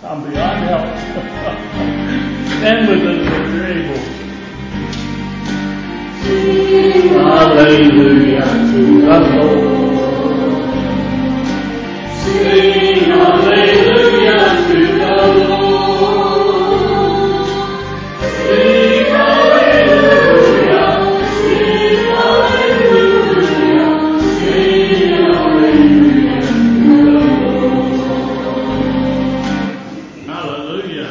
I'm beyond help. Stand with us if you're able.